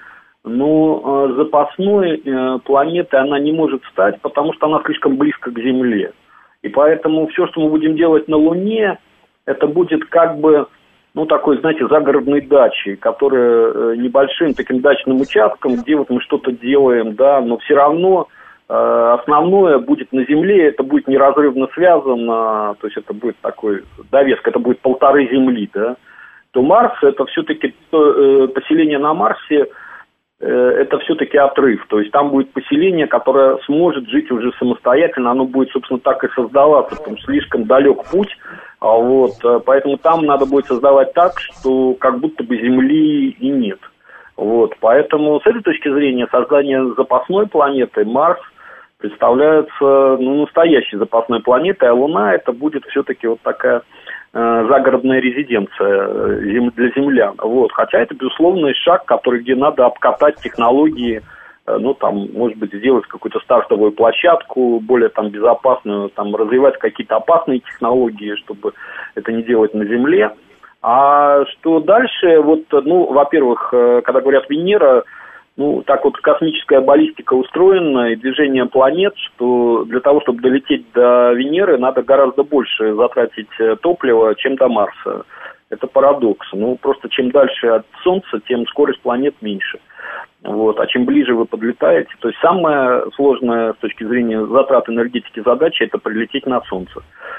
но запасной планетой она не может стать, потому что она слишком близко к Земле. И поэтому все, что мы будем делать на Луне, это будет как бы, ну, такой, знаете, загородной дачей, которая небольшим таким дачным участком, где вот мы что-то делаем, да, но все равно основное будет на Земле, это будет неразрывно связано, то есть это будет такой довеск, это будет полторы Земли, да, то Марс, это все-таки поселение на Марсе, это все-таки отрыв, то есть там будет поселение, которое сможет жить уже самостоятельно, оно будет, собственно, так и создаваться, потому что слишком далек путь, вот, поэтому там надо будет создавать так, что как будто бы Земли и нет. Вот, поэтому с этой точки зрения создание запасной планеты Марс представляется, ну, настоящей запасной планетой, а Луна это будет все-таки вот такая э, загородная резиденция зем, для землян. Вот. Хотя это, безусловно, шаг, который, где надо обкатать технологии, э, ну, там, может быть, сделать какую-то стартовую площадку, более там безопасную, там, развивать какие-то опасные технологии, чтобы это не делать на Земле. А что дальше, вот, ну, во-первых, когда говорят Венера, ну, так вот космическая баллистика устроена и движение планет, что для того, чтобы долететь до Венеры, надо гораздо больше затратить топлива, чем до Марса. Это парадокс. Ну, просто чем дальше от Солнца, тем скорость планет меньше. Вот. А чем ближе вы подлетаете, то есть самая сложная с точки зрения затрат энергетики задача – это прилететь на Солнце.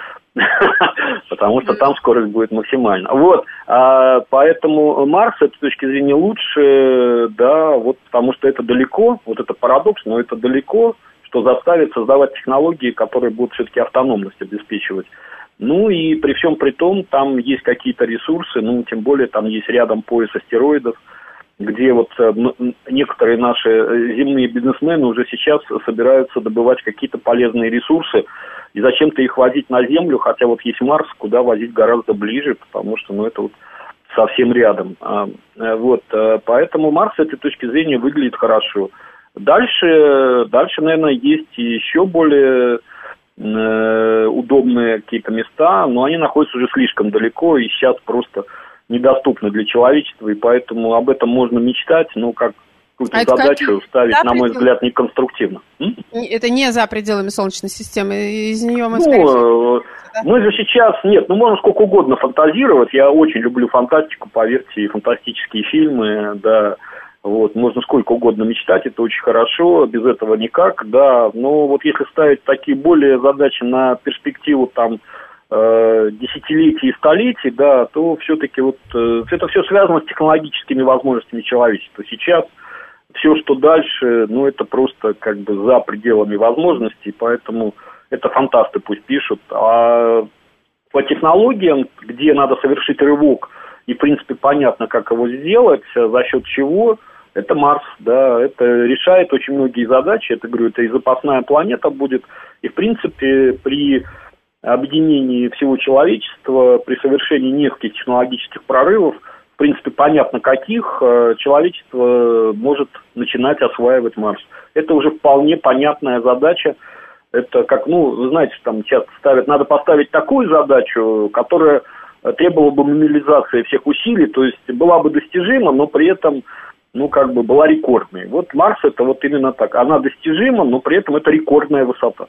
Потому что там скорость будет максимальна. Вот, а, поэтому Марс с этой точки зрения лучше, да, вот, потому что это далеко, вот это парадокс, но это далеко, что заставит создавать технологии, которые будут все-таки автономность обеспечивать. Ну и при всем при том, там есть какие-то ресурсы, ну, тем более там есть рядом пояс астероидов, где вот некоторые наши земные бизнесмены уже сейчас собираются добывать какие-то полезные ресурсы, и зачем-то их возить на Землю, хотя вот есть Марс, куда возить гораздо ближе, потому что, ну, это вот совсем рядом. Вот, поэтому Марс с этой точки зрения выглядит хорошо. Дальше, дальше, наверное, есть еще более э, удобные какие-то места, но они находятся уже слишком далеко и сейчас просто недоступны для человечества, и поэтому об этом можно мечтать, но как какую-то а задачу ставить, на мой взгляд, неконструктивно. М? Это не за пределами Солнечной системы, из нее мы, ну, скорее всего... Да? Мы же сейчас, нет, ну можно сколько угодно фантазировать, я очень люблю фантастику, поверьте, и фантастические фильмы, да, вот, можно сколько угодно мечтать, это очень хорошо, без этого никак, да, но вот если ставить такие более задачи на перспективу, там, десятилетий и столетий, да, то все-таки вот э, это все связано с технологическими возможностями человечества. Сейчас все, что дальше, ну, это просто как бы за пределами возможностей, поэтому это фантасты пусть пишут. А по технологиям, где надо совершить рывок, и, в принципе, понятно, как его сделать, за счет чего, это Марс, да, это решает очень многие задачи, это, говорю, это и запасная планета будет, и, в принципе, при объединении всего человечества, при совершении нескольких технологических прорывов, в принципе, понятно каких, человечество может начинать осваивать Марс. Это уже вполне понятная задача. Это как, ну, вы знаете, там часто ставят, надо поставить такую задачу, которая требовала бы минимализации всех усилий, то есть была бы достижима, но при этом, ну, как бы была рекордной. Вот Марс это вот именно так. Она достижима, но при этом это рекордная высота.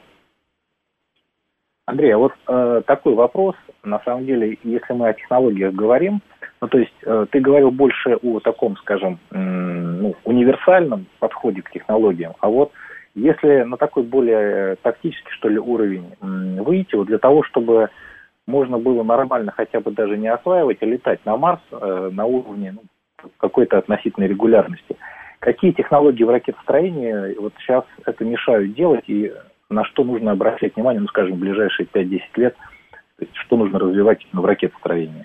Андрей, а вот э, такой вопрос, на самом деле, если мы о технологиях говорим, ну, то есть э, ты говорил больше о таком, скажем, м, ну, универсальном подходе к технологиям, а вот если на такой более тактический, что ли, уровень м, выйти, вот для того, чтобы можно было нормально хотя бы даже не осваивать, а летать на Марс э, на уровне, ну, какой-то относительной регулярности, какие технологии в ракетостроении вот сейчас это мешают делать и на что нужно обращать внимание, ну, скажем, в ближайшие пять-десять лет, то есть, что нужно развивать в ракетостроении?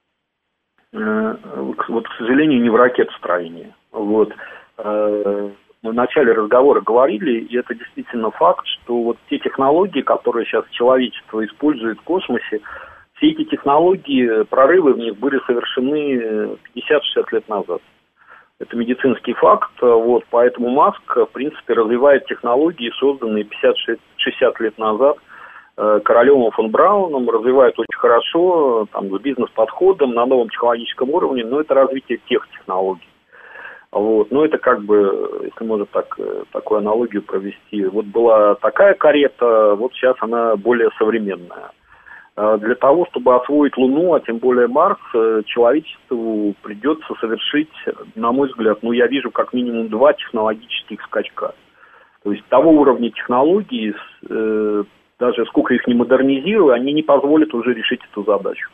Вот, к сожалению, не в ракетостроении. Вот. Мы в начале разговора говорили, и это действительно факт, что вот те технологии, которые сейчас человечество использует в космосе, все эти технологии, прорывы в них были совершены пятьдесят-шестьдесят лет назад. Это медицинский факт, вот, поэтому Маск, в принципе, развивает технологии, созданные пятьдесят-шестьдесят лет назад э, Королевым фон Брауном, развивает очень хорошо, там, с бизнес-подходом, на новом технологическом уровне, но это развитие тех технологий. Вот. Но это как бы, если можно так, такую аналогию провести. Вот была такая карета, вот сейчас она более современная. Для того, чтобы освоить Луну, а тем более Марс, человечеству придется совершить, на мой взгляд, ну я вижу как минимум два технологических скачка. То есть того уровня технологий, э, даже сколько их не модернизирую, они не позволят уже решить эту задачу.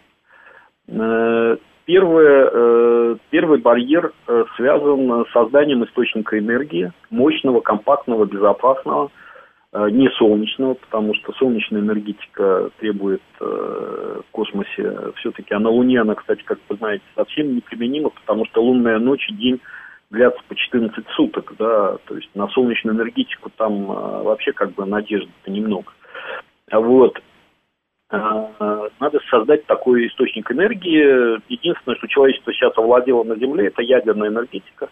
Э, первое, э, первый барьер э, связан с созданием источника энергии, мощного, компактного, безопасного, э, не солнечного, потому что солнечная энергетика требует э, в космосе, все-таки, а на Луне она, кстати, как вы знаете, совсем неприменима, потому что лунная ночь и день длятся по четырнадцать суток, да, то есть на солнечную энергетику там а, вообще как бы надежды-то немного. Вот. А, надо создать такой источник энергии. Единственное, что человечество сейчас овладело на Земле, это ядерная энергетика.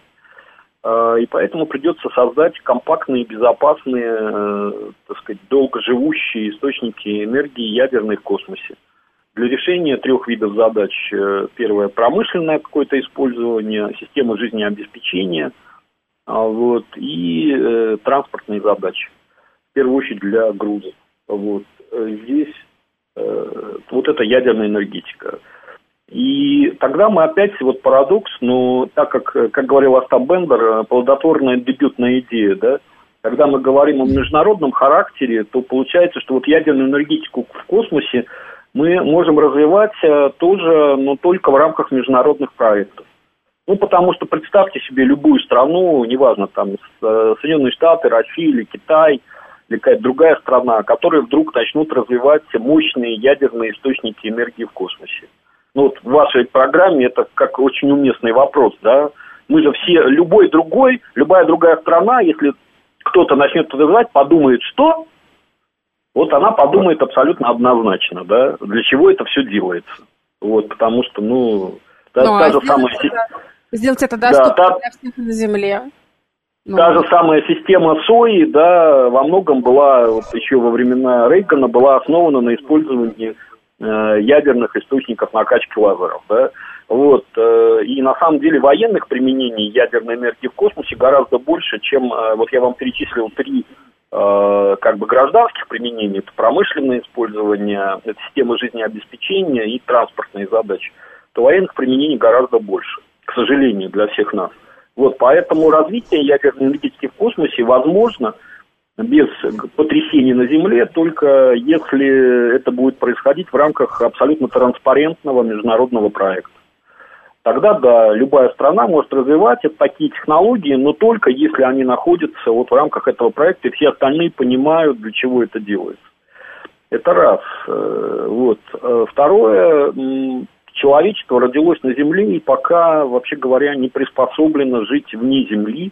А, и поэтому придется создать компактные, безопасные, а, так сказать, долгоживущие источники энергии ядерной в космосе. Для решения трех видов задач. Первое – промышленное какое-то использование, система жизнеобеспечения, вот, и э, транспортные задачи. В первую очередь для грузов. Вот. Здесь э, вот это ядерная энергетика. И тогда мы опять, вот парадокс, но так как, как говорил Остап Бендер, плодотворная дебютная идея, да, когда мы говорим о международном характере, то получается, что вот ядерную энергетику в космосе мы можем развивать тоже, но только в рамках международных проектов. Ну, потому что представьте себе любую страну, неважно, там, Соединенные Штаты, Россия или Китай, или какая-то другая страна, которые вдруг начнут развивать мощные ядерные источники энергии в космосе. Ну, вот в вашей программе это как очень уместный вопрос, да. Мы же все, любой другой, любая другая страна, если кто-то начнет развивать, подумает, что... Вот она подумает абсолютно однозначно, да, для чего это все делается. Вот, потому что, ну, та, ну, та а же самая... Это, сделать это доступно да, та, для всех на Земле. Ну. Та же самая система СОИ, да, во многом была, вот еще во времена Рейгана, была основана на использовании э, ядерных источников накачки лазеров, да. Вот, э, и на самом деле военных применений ядерной энергии в космосе гораздо больше, чем, э, вот я вам перечислил три как бы гражданских применений, это промышленное использование, это система жизнеобеспечения и транспортные задачи, то военных применений гораздо больше, к сожалению, для всех нас. Вот, поэтому развитие ядерной энергетики в космосе возможно без потрясений на Земле, только если это будет происходить в рамках абсолютно транспарентного международного проекта. Тогда, да, любая страна может развивать это, такие технологии, но только если они находятся вот в рамках этого проекта, и все остальные понимают, для чего это делается. Это раз. Вот. Второе, человечество родилось на Земле и пока, вообще говоря, не приспособлено жить вне Земли.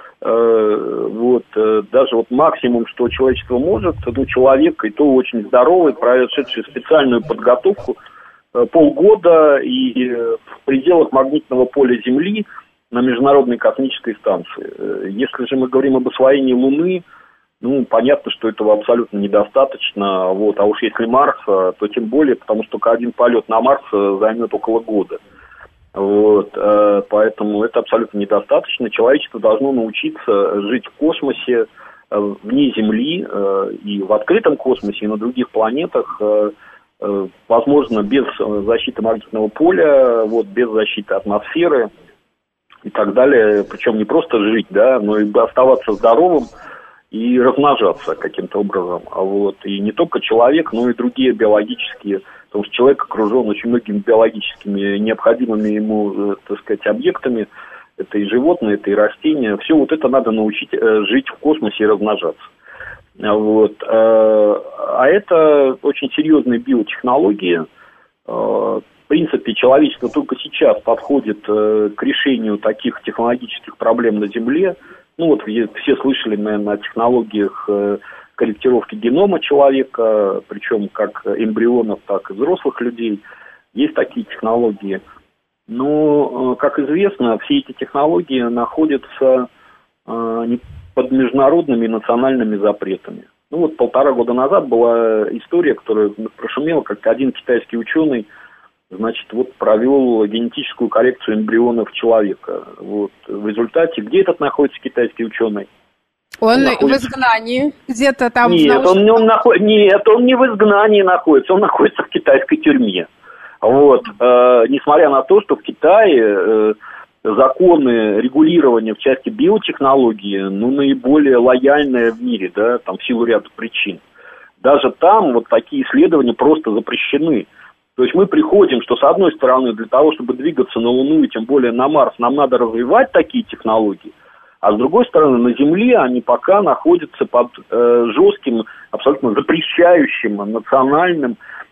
Вот. Даже вот максимум, что человечество может, ну, человек, и то очень здоровый, прошедший специальную подготовку, полгода и в пределах магнитного поля Земли на Международной космической станции. Если же мы говорим об освоении Луны, ну, понятно, что этого абсолютно недостаточно. Вот. А уж если Марс, то тем более, потому что только один полет на Марс займет около года. Вот. Поэтому это абсолютно недостаточно. Человечество должно научиться жить в космосе, вне Земли, и в открытом космосе, и на других планетах, возможно, без защиты магнитного поля, вот, без защиты атмосферы и так далее. Причем не просто жить, да, но и оставаться здоровым и размножаться каким-то образом. А вот, и не только человек, но и другие биологические, потому что человек окружен очень многими биологическими необходимыми ему, так сказать, объектами. Это и животные, это и растения. Все вот это надо научить жить в космосе и размножаться. Вот. А это очень серьезные биотехнологии. В принципе, человечество только сейчас подходит к решению таких технологических проблем на Земле. Ну вот все слышали, наверное, о технологиях корректировки генома человека, причем как эмбрионов, так и взрослых людей. Есть такие технологии. Но, как известно, все эти технологии находятся под международными и национальными запретами. Ну вот полтора года назад была история, которая прошумела, как один китайский ученый значит, вот провел генетическую коррекцию эмбрионов человека. Вот. В результате, где этот находится китайский ученый? Он, он находится... в изгнании, где-то там... Нет, он, он наход... Нет, он не в изгнании находится, он находится в китайской тюрьме. Вот. Э, несмотря на то, что в Китае э, законы регулирования в части биотехнологии, ну, наиболее лояльные в мире, да, там, в силу ряда причин. Даже там вот такие исследования просто запрещены. То есть мы приходим, что с одной стороны, для того, чтобы двигаться на Луну и тем более на Марс, нам надо развивать такие технологии, а с другой стороны, на Земле они пока находятся под э, жестким, абсолютно запрещающим национальным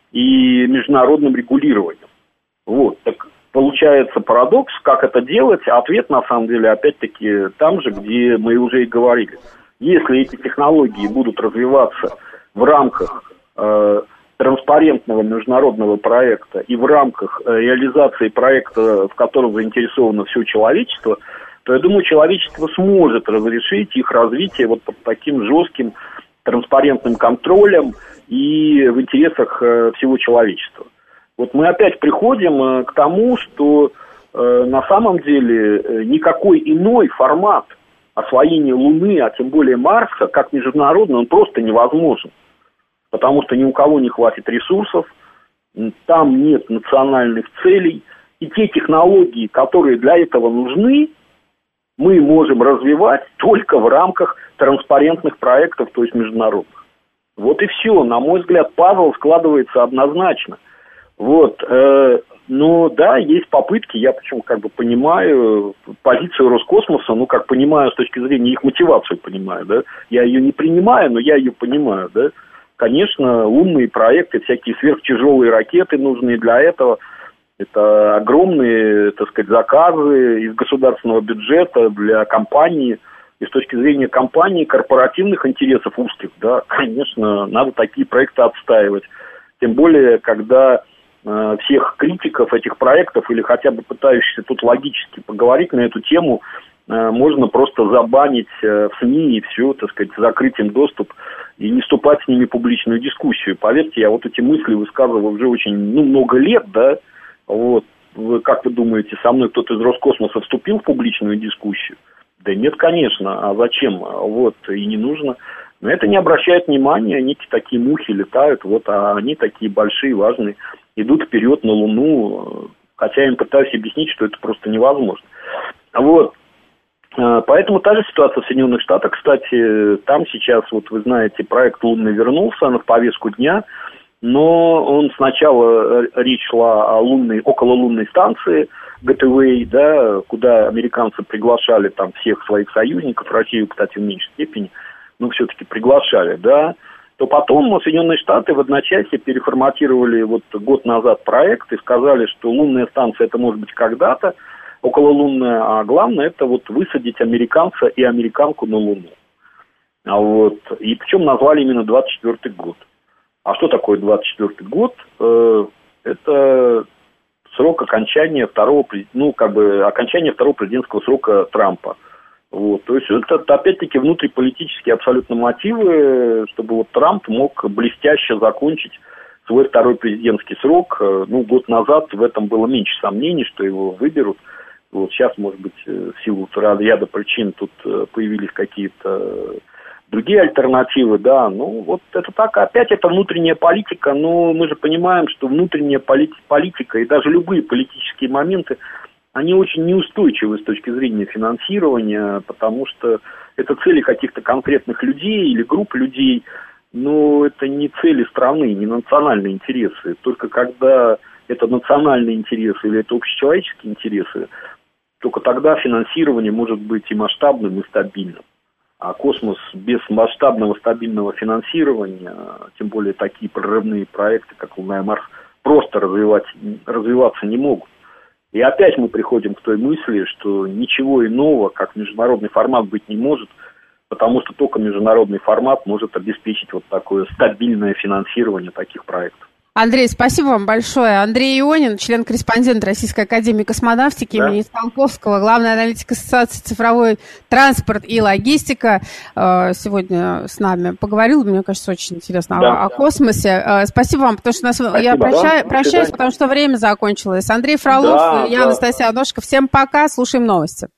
и международным регулированием. Вот, так получается парадокс, как это делать, а ответ на самом деле опять-таки там же, где мы уже и говорили. Если эти технологии будут развиваться в рамках э, транспарентного международного проекта и в рамках э, реализации проекта, в котором заинтересовано все человечество, то, я думаю, человечество сможет разрешить их развитие вот под таким жестким транспарентным контролем и в интересах э, всего человечества. Вот мы опять приходим э, к тому, что э, на самом деле э, никакой иной формат освоения Луны, а тем более Марса, как международный, он просто невозможен. Потому что ни у кого не хватит ресурсов, там нет национальных целей, и те технологии, которые для этого нужны, мы можем развивать только в рамках транспарентных проектов, то есть международных. Вот и все. На мой взгляд, пазл складывается однозначно. Вот. Э, но да, есть попытки, я почему как бы понимаю позицию Роскосмоса, ну как понимаю с точки зрения их мотивацию, понимаю, да. Я ее не принимаю, но я ее понимаю, да. Конечно, умные проекты, всякие сверхтяжелые ракеты нужны для этого. Это огромные, так сказать, заказы из государственного бюджета для компании. И с точки зрения компании, корпоративных интересов узких, да, конечно, надо такие проекты отстаивать. Тем более, когда э, всех критиков этих проектов или хотя бы пытающихся тут логически поговорить на эту тему, э, можно просто забанить э, в СМИ и все, так сказать, закрыть им доступ и не вступать с ними в публичную дискуссию. Поверьте, я вот эти мысли высказываю уже очень, ну, много лет, да. Вот, вы, как вы думаете, со мной кто-то из Роскосмоса вступил в публичную дискуссию? Да нет, конечно, а зачем? Вот, и не нужно. На это не обращают внимания, они такие мухи летают, вот, а они такие большие, важные, идут вперед на Луну, хотя я им пытаюсь объяснить, что это просто невозможно. Вот, поэтому та же ситуация в Соединенных Штатах, кстати, там сейчас, вот вы знаете, проект «Лунный» вернулся на повестку дня, но он сначала, речь шла о лунной, окололунной станции Гэтэвэй, да, куда американцы приглашали там всех своих союзников, Россию, кстати, в меньшей степени, но все-таки приглашали, да, то потом Соединенные Штаты в одночасье переформатировали вот год назад проект и сказали, что лунная станция это может быть когда-то, окололунная, а главное это вот высадить американца и американку на Луну. А вот, и причем назвали именно двадцать четвёртый год. А что такое двадцать четвёртый год? Это срок окончания второго, ну, как бы, окончания второго президентского срока Трампа. Вот. То есть это, опять-таки, внутриполитические абсолютно мотивы, чтобы вот Трамп мог блестяще закончить свой второй президентский срок. Ну, год назад в этом было меньше сомнений, что его выберут. Вот сейчас, может быть, в силу ряда причин тут появились какие-то другие альтернативы, да, ну, вот это так, опять это внутренняя политика, но мы же понимаем, что внутренняя политика и даже любые политические моменты, они очень неустойчивы с точки зрения финансирования, потому что это цели каких-то конкретных людей или групп людей, но это не цели страны, не национальные интересы, только когда это национальные интересы или это общечеловеческие интересы, только тогда финансирование может быть и масштабным, и стабильным. А космос без масштабного стабильного финансирования, тем более такие прорывные проекты, как Луна и Марс, просто развивать, развиваться не могут. И опять мы приходим к той мысли, что ничего иного, как международный формат, быть не может, потому что только международный формат может обеспечить вот такое стабильное финансирование таких проектов. Андрей, спасибо вам большое. Андрей Ионин, член-корреспондент Российской академии космонавтики да. имени Циолковского, главный аналитик Ассоциации «Цифровой транспорт и логистика». Сегодня с нами поговорил, мне кажется, очень интересно да, о, о космосе. Спасибо вам, потому что нас, я прощаю, да, прощаюсь, потому что время закончилось. Андрей Фролов, да, я да. Анастасия Аношко. Всем пока, слушаем новости.